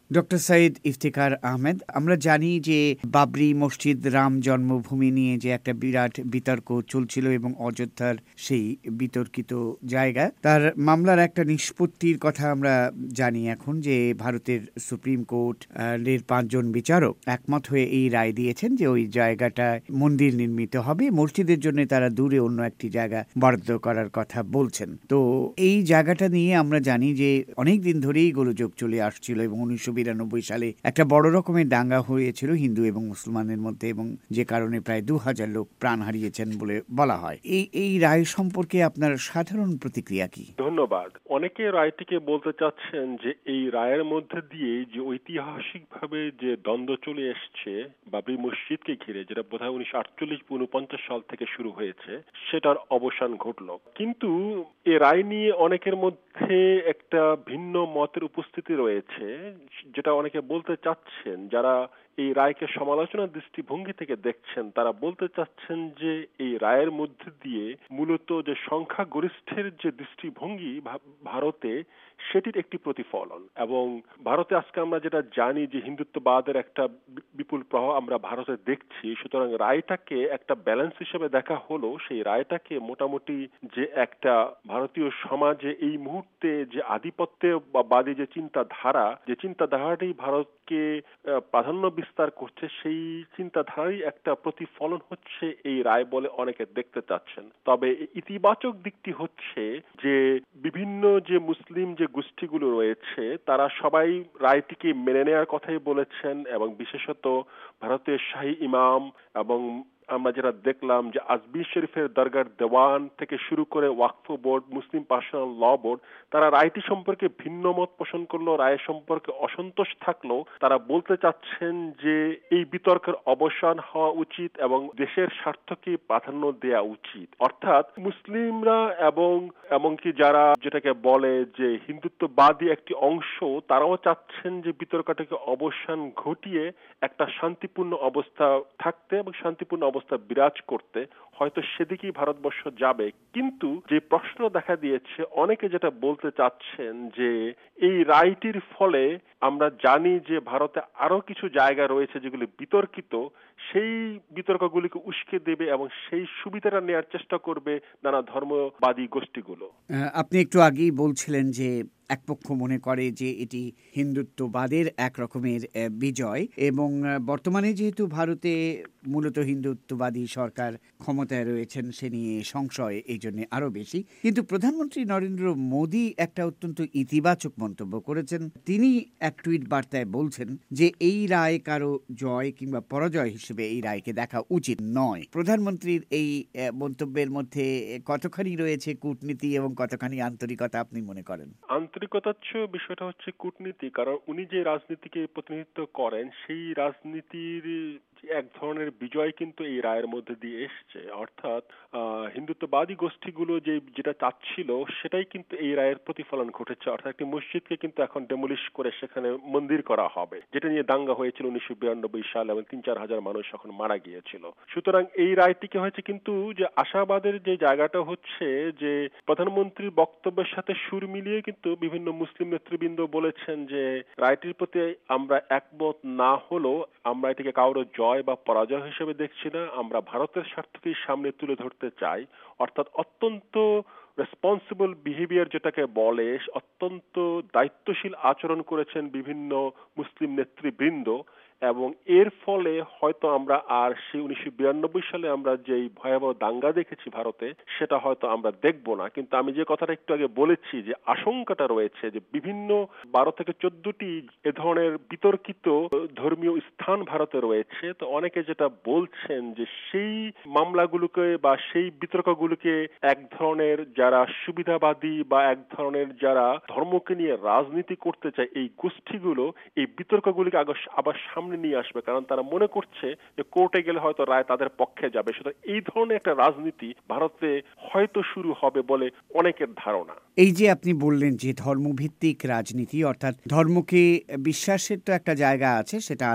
Doctor Saeed Iftekhar Ahmed, আমরা জানি যে বাবরি মসজিদ রাম জন্মভূমি নিয়ে যে একটা বিরাট বিতর্ক চলছিল এবং অযোধ্যার সেই বিতর্কিত জায়গা, তার মামলার একটা নিষ্পত্তির কথা আমরা জানি এখন, যে ভারতের সুপ্রিম কোর্ট এর 5 জন বিচারক একমত হয়ে এই রায় দিয়েছেন যে ওই জায়গাটায় মন্দির নির্মিত হবে, মসজিদের জন্য তারা দূরে অন্য একটি জায়গা বরাদ্দ করার কথা বলছেন। তো এই জায়গাটা নিয়ে আমরা জানি যে অনেক দিন ধরেই গোলযোগ চলে আসছিল এবং 1992 সালে একটা বড় রকমের দাঙ্গা হয়েছিল হিন্দু এবং মুসলমানের মধ্যে, এবং যে কারণে প্রায় 2000 লোক প্রাণ হারিয়েছেন বলে বলা হয়। এই রায় সম্পর্কে আপনার সাধারণ প্রতিক্রিয়া কি? ধন্যবাদ। অনেকে রায়টিকে বলতে চাচ্ছেন যে এই রায়ের মধ্যে দিয়ে যে ঐতিহাসিকভাবে যে দ্বন্দ্ব চলে এসছে বাবরি মসজিদকে ঘিরে, যেটা বোধহয় 1948-49 সাল থেকে শুরু হয়েছে, সেটার অবসান ঘটল। কিন্তু এ রায় নিয়ে অনেকের মধ্যে একটা ভিন্ন মতের উপস্থিতি রয়েছে, যেটা অনেকে বলতে চাচ্ছেন, যারা এই রায়কে সমালোচনার দৃষ্টিভঙ্গি থেকে দেখছেন, তারা বলতে চাচ্ছেন যে এই রায়ের মধ্যে দিয়ে মূলত যে সংখ্যাগরিষ্ঠের যে দৃষ্টিভঙ্গি ভারতে, সেটির একটি প্রতিফলন। এবং ভারতে আজকে আমরা যেটা জানি যে হিন্দুত্ববাদের একটা বিপুল প্রভাব আমরা ভারতে দেখছি, সুতরাং রায়টাকে একটা ব্যালেন্স হিসেবে দেখা হলো। সেই রায়টাকে মোটামুটি যে একটা ভারতীয় সমাজে এই মুহূর্তে যে আধিপত্যবাদী যে চিন্তাধারাটি ভারতকে প্রাধান্য বিস্তার করছে, সেই চিন্তাধারারই একটা প্রতিফলন হচ্ছে এই রায় বলে অনেকে দেখতে চাচ্ছেন। তবে ইতিবাচক দিকটি হচ্ছে যে বিভিন্ন যে মুসলিম যে গোষ্ঠীগুলো রয়েছে, তারা সবাই রায়টিকে মেনে নেওয়ার কথাই বলেছেন, এবং বিশেষত ভারতের শাহী ইমাম এবং আমরা যেটা দেখলাম যে আজমির শরীফের দরগার দেওয়ান থেকে শুরু করে Waqf board, Muslim personal law board, তারা রায়টি সম্পর্কে ভিন্ন মত পোষণ করলো, রায় সম্পর্কে অসন্তোষ থাকলো। তারা বলতে চাচ্ছেন যে এই বিতর্কের অবসান হওয়া উচিত এবং দেশের স্বার্থকে প্রাধান্য দেওয়া উচিত। অর্থাৎ মুসলিমরা এবং এমনকি যারা যেটাকে বলে যে হিন্দুত্ববাদী একটি অংশ, তারাও চাচ্ছেন যে বিতর্কটাকে অবসান ঘটিয়ে একটা শান্তিপূর্ণ অবস্থা থাকতে এবং শান্তিপূর্ণ অবস্থা বিরাজ করতে। হয়তো সেদিকেই ভারতবর্ষ যাবে। কিন্তু যে প্রশ্ন দেখা দিয়েছে, অনেকে যেটা বলতে চাচ্ছেন যে এই রায়টির ফলে আমরা জানি যে ভারতে আরো কিছু জায়গা রয়েছে যেগুলি বিতর্কিত, সেই বিতর্কগুলিকে উস্কে দেবে এবং সেই সুবিধাটা নেওয়ার চেষ্টা করবে নানা ধর্মবাদী গোষ্ঠীগুলো। আপনি একটু আগেই বলছিলেন যে এক পক্ষ মনে করে যে এটি হিন্দুত্ববাদের এক রকমের বিজয়, এবং বর্তমানে যেহেতু ভারতে মূলত হিন্দুত্ববাদী সরকার ক্ষমতায় রয়েছেন, সে নিয়ে সংশয় এই জন্য আরো বেশি। কিন্তু প্রধানমন্ত্রী নরেন্দ্র মোদী একটা অত্যন্ত ইতিবাচক মন্তব্য করেছেন। তিনি এক টুইট বার্তায় বলছেন যে এই রায় কারো জয় কিংবা পরাজয় হিসেবে এই রায়কে দেখা উচিত নয়। প্রধানমন্ত্রীর এই মন্তব্যের মধ্যে কতখানি রয়েছে কূটনীতি এবং কতখানি আন্তরিকতা আপনি মনে করেন? আন্তরিকতার চেয়ে বিষয়টা হচ্ছে কূটনীতি, কারণ উনি যে রাজনীতিকে প্রতিনিধিত্ব করেন, সেই রাজনীতির এক ধরনের বিজয় কিন্তু এই রায়ের মধ্যে দিয়ে এসছে। অর্থাৎ হিন্দুত্ববাদী গোষ্ঠীগুলো যেটা চাচ্ছিল, সেটাই কিন্তু এই রায়ের প্রতিফলন ঘটেছে। অর্থাৎ একটি মসজিদকে কিন্তু এখন ডেমোলিশ করে সেখানে মন্দির করা হবে, যেটা নিয়ে দাঙ্গা হয়েছিল 1992 সালে এবং 3-4 হাজার মানুষ এখন মারা গিয়েছিল। সুতরাং এই রায়টিকে হয়েছে, কিন্তু যে আশাবাদের যে জায়গাটা হচ্ছে যে প্রধানমন্ত্রীর বক্তব্যের সাথে সুর মিলিয়ে কিন্তু বিভিন্ন মুসলিম নেতৃবৃন্দ বলেছেন যে রায়টির প্রতি আমরা একমত না হলেও আমরা এটাকে কারো জয় বা পরাজয় হিসেবে দেখছি না, আমরা ভারতের স্বার্থকেই সামনে তুলে ধরতে চাই। অর্থাৎ অত্যন্ত রেসপন্সিবল বিহেভিয়ার যেটাকে বলে, অত্যন্ত দায়িত্বশীল আচরণ করেছেন বিভিন্ন মুসলিম নেতৃবৃন্দ, এবং এর ফলে হয়তো আমরা আর সেই 1992 সালে আমরা যেই ভয়াবহ দাঙ্গা দেখেছি ভারতে, সেটা হয়তো আমরা দেখব না। কিন্তু আমি যে কথাটা একটু আগে বলেছি যে আশঙ্কাটা রয়েছে যে বিভিন্ন 12 থেকে 14টি এ ধরনের বিতর্কিত ধর্মীয় স্থান ভারতে রয়েছে, তো অনেকে যেটা বলছেন যে সেই মামলাগুলোকে বা সেই বিতর্কগুলোকে এক ধরনের যারা সুবিধাবাদী বা এক ধরনের যারা ধর্মকে নিয়ে রাজনীতি করতে চায়, এই গোষ্ঠীগুলো এই বিতর্কগুলিকে আবার সামনে নিয়ে আসবে, কারণ তারা মনে করছে যে কোর্টে গেলে হয়তো রায় তাদের পক্ষে যাবে। সুতরাং এই ধরনের একটা রাজনীতি ভারতে হয়তো শুরু হবে বলে অনেকের ধারণা। এই যে আপনি বললেন যে ধর্মভিত্তিক রাজনীতি, অর্থাৎ ধর্মকে বিশ্বাসের তো একটা জায়গা আছে, সেটা আলাদা,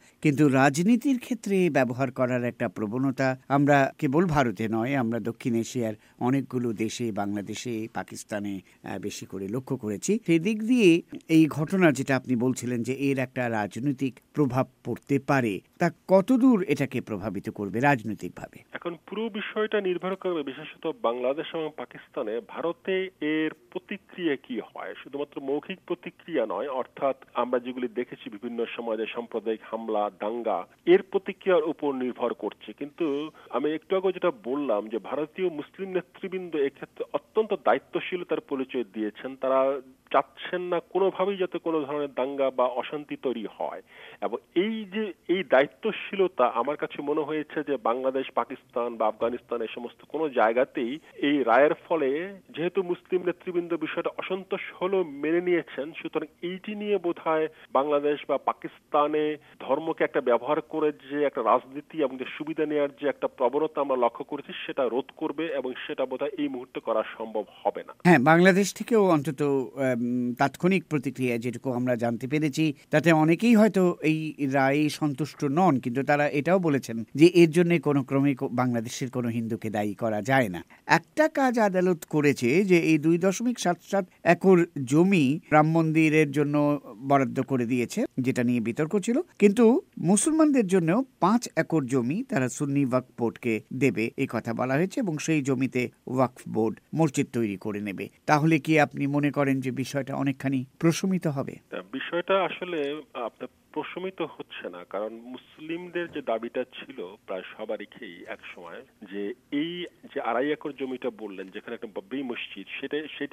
কিন্তু রাজনীতির ক্ষেত্রে ব্যবহার করার একটা প্রবণতা আমরা কেবল ভারতে নয়, আমরা দক্ষিণ এশিয়ার অনেকগুলো দেশে, বাংলাদেশে, পাকিস্তানে বেশি করে লক্ষ্য করেছি। সেদিক দিয়ে এই ঘটনা যেটা আপনি বলছিলেন যে এর একটা রাজনৈতিক প্রভাব পড়তে পারে, তা কতদূর এটাকে প্রভাবিত করবে রাজনৈতিকভাবে? এখন পুরো বিষয়টা নির্ভর করবে বিশেষত বাংলাদেশ এবং পাকিস্তানে ভারতে এর প্রতিক্রিয়া কি হয়। শুধুমাত্র মৌখিক প্রতিক্রিয়া নয়, অর্থাৎ আমরা যেগুলি দেখেছি বিভিন্ন সময়ে সাম্প্রদায়িক হামলা, দাঙ্গা, এর প্রতিক্রিয়ার উপর নির্ভর করছে। কিন্তু আমি একটু আগে যেটা বললাম যে ভারতীয় মুসলিম নেতৃবৃন্দ এক্ষেত্রে অত্যন্ত দায়িত্বশীলতার পরিচয় দিয়েছেন। তারা চাচ্ছেন না কোনোভাবেই যাতে কোনো ধরনের দাঙ্গা বা অশান্তি তৈরি হয়, এবং এই যে এই দায়িত্বশীলতা আমার কাছে মনে হয়েছে যে বাংলাদেশ, পাকিস্তান বা আফগানিস্তান এই সমস্ত কোনো জায়গাতেই এই রায়ের ফলে যেহেতু মুসলিম নেতৃবৃন্দ বিষয়টা অসন্তোষ হলেও মেনে নিয়েছেন, সুতরাং এইটি নিয়ে বোধহয় বাংলাদেশ বা পাকিস্তানে ধর্মকে একটা ব্যবহার করে যে একটা রাজনীতি এবং যে সুবিধা নেওয়ার যে একটা প্রবণতা আমরা লক্ষ্য করেছি সেটা রোধ করবে, এবং সেটা বোধহয় এই মুহূর্তে করা সম্ভব হবে না। হ্যাঁ, বাংলাদেশ থেকেও অন্তত তাৎক্ষণিক প্রতিক্রিয়া যেটুকু আমরা জানতে পেরেছি, তাতে অনেকেই হয়তো এই রায়ে সন্তুষ্ট নন, কিন্তু তারা এটাও বলেছেন যে এর জন্য কোনো ক্রমে বাংলাদেশের কোনো হিন্দুকে দায়ী করা যায় না। একটা কাজ আদালত করেছে যে এই 2.77 একর জমি রাম মন্দিরের জন্য বরাদ্দ করে দিয়েছে, যেটা নিয়ে বিতর্ক ছিল, কিন্তু মুসলমানদের জন্য 5 একর জমি তারা সুন্নি ওয়াকফ বোর্ডকে দেবে এই কথা বলা হয়েছে, এবং সেই জমিতে ওয়াকফ বোর্ড মসজিদ তৈরি করে নেবে। তাহলে কি আপনি মনে করেন যে বিষয়টা অনেকখানি প্রশমিত হবে? বিষয়টা আসলে আপনার প্রশমিত হচ্ছে না, কারণ মুসলিমদের যে দাবিটা ছিল প্রায় সবারই এক সময় যে এই যে 2.5 একর জমিটা বললেন যেখানে একটা বাবরি মসজিদ, সেটি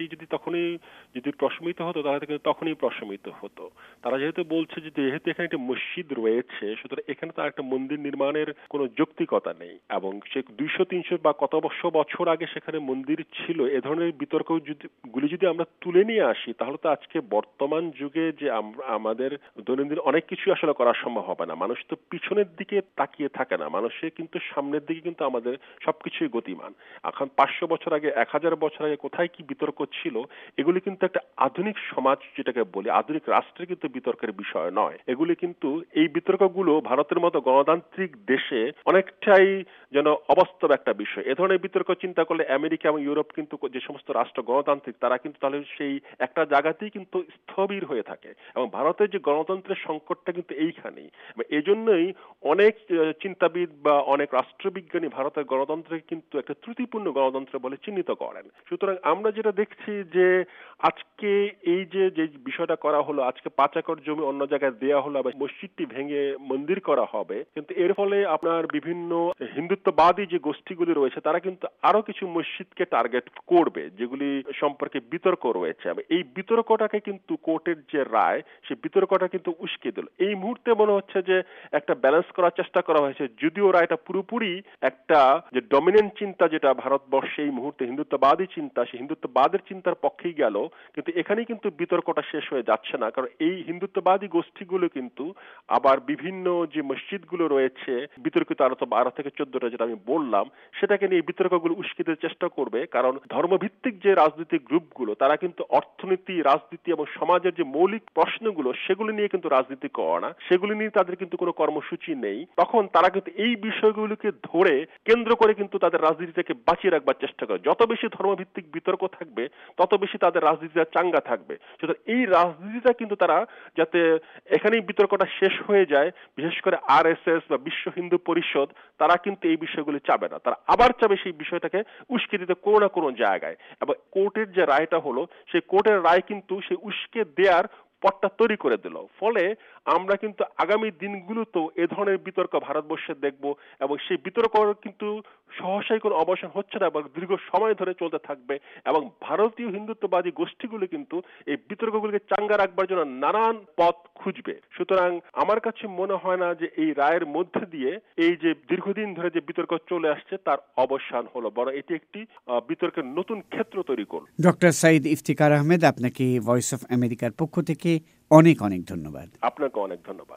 যদি প্রশমিত হতো তাহলে কিন্তু তখনই প্রশমিত হতো। তারা যেহেতু বলছে যে যেহেতু এখানে একটা মসজিদ রয়েছে, সুতরাং এখানে তো একটা মন্দির নির্মাণের কোনো যৌক্তিকতা নেই, এবং সে 200-300 বা কত বছর আগে সেখানে মন্দির ছিল। এ ধরনের বিতর্ক যদি আমরা তুলে নিয়ে আসি, তাহলে তো আজকে বর্তমান যুগে যে আমাদের দৈনন্দিন অনেক কিছু আসলে করা সম্ভব হবে না। মানুষ তো পিছনের দিকে তাকিয়ে থাকে না, মানুষের কিন্তু সামনের দিকে কিন্তু আমাদের সবকিছুই গতিমান। এখন 500 বছর আগে, 1000 বছর আগে কোথায় কি বিতর্ক ছিল, এগুলি কিন্তু একটা আধুনিক সমাজ যেটাকে বলি, আধুনিক রাষ্ট্রের কিন্তু বিতর্কের বিষয় নয়। এগুলি কিন্তু এই বিতর্কগুলো ভারতের মতো গণতান্ত্রিক দেশে অনেকটাই যেন অবাস্তব একটা বিষয়। এ ধরনের বিতর্ক চিন্তা করলে আমেরিকা এবং ইউরোপ কিন্তু যে সমস্ত রাষ্ট্র গণতান্ত্রিক, তারা কিন্তু তাহলে সেই একটা জায়গাতেই কিন্তু স্থবির হয়ে থাকে, এবং ভারতের যে গণতন্ত্রের সংকটটা কিন্তু এইখানেই। এজন্যই অনেক চিন্তাবিদ বা অনেক রাষ্ট্রবিজ্ঞানী ভারতের গণতন্ত্রকে কিন্তু একটা ত্রুটিপূর্ণ গণতন্ত্র বলে চিহ্নিত করেন। সুতরাং আমরা যেটা দেখছি যে আজকে এই যে বিষয়টা করা হলো, আজকে 5 একর জমি অন্য জায়গায় দেওয়া হলো, আবার মসজিদটি ভেঙে মন্দির করা হবে, কিন্তু এর ফলে আপনার বিভিন্ন হিন্দুত্ববাদী যে গোষ্ঠীগুলি রয়েছে তারা কিন্তু আরো কিছু মসজিদকে টার্গেট করবে যেগুলি সম্পর্কে বিতর্ক রয়েছে। এই বিতর্কটাকে কিন্তু কোর্টের যে রায়, সেই বিতর্কটা কিন্তু উস্কে দিল। এই মুহূর্তে মনে হচ্ছে যে একটা ব্যালেন্স করার চেষ্টা করা হয়েছে, যদিও রায়টা পুরোপুরি একটা যে ডমিনেন্ট চিন্তা যেটা ভারতবর্ষে এই মুহূর্তে হিন্দুত্ববাদী চিন্তা, সেই হিন্দুত্ববাদের চিন্তার পক্ষেই গেল, কিন্তু এখানেই কিন্তু বিতর্কটা শেষ হয়ে যাচ্ছে না। কারণ এই হিন্দুত্ববাদী গোষ্ঠীগুলো কিন্তু আবার বিভিন্ন যে মসজিদগুলো রয়েছে বিতর্কিত আরো 12 থেকে 14টা যেটা আমি বললাম, সেটাকে নিয়ে বিতর্কগুলো উস্কে দিতে চেষ্টা করবে। কারণ ধর্মভিত্তিক যে রাজনৈতিক গ্রুপগুলো তারা কিন্তু অর্থনীতি, রাজনীতি এবং সমাজের যে মৌলিক প্রশ্নগুলো সেগুলো নিয়ে কিন্তু রাজনীতি করে না, সেগুলি নিয়ে তাদের কিন্তু কোনো কর্মসূচি নেই। তখন তারা কিন্তু এই বিষয়গুলোকে ধরে কেন্দ্র করে কিন্তু তাদের রাজনীতিটাকে বাঁচিয়ে রাখবার চেষ্টা করে। যত বেশি ধর্মভিত্তিক বিতর্ক থাকবে তত বেশি তাদের রাজনীতিটা চাঙ্গা থাকবে। সুতরাং এই রাজনীতিটা কিন্তু তারা যাতে এখানেই বিতর্কটা শেষ হয়ে যায়, বিশেষ করে আরএসএস বা বিশ্ব হিন্দু পরিষদ, তারা কিন্তু এই বিষয়গুলি চাবে না। তারা আবার চাবে সেই বিষয়টাকে উস্কে দিতে কোনো না কোনো জায়গায়। এবং কোর্টের যে রায়টা হলো, সেই কোর্টের রায় কিন্তু সেই উস্কে দেওয়ার পথটা তৈরি করে দিল। ফলে আমরা কিন্তু আগামী দিনগুলোতেও এ ধরনের বিতর্ক ভারতবর্ষে দেখব, এবং সেই বিতর্ক কিন্তু সহসাই কোনো অবসান হচ্ছে না, এবং দীর্ঘ সময় ধরে চলতে থাকবে, এবং ভারতীয় হিন্দুত্ববাদী গোষ্ঠীগুলো কিন্তু এই বিতর্কগুলোকে চাঙ্গা রাখবার জন্য নানান পথ খুঁজবে। সুতরাং আমার কাছে মনে হয় না যে এই রায়ের মধ্যে দিয়ে এই যে দীর্ঘদিন ধরে যে বিতর্ক চলে আসছে তার অবসান হলো, বরং এটি একটি বিতর্কের নতুন ক্ষেত্র তৈরি করল। ডক্টর সাইদ ইফতিকার আহমেদ, আপনাকে ভয়েস অফ আমেরিকার পক্ষ থেকে অনেক অনেক ধন্যবাদ। আপনাকে অনেক ধন্যবাদ।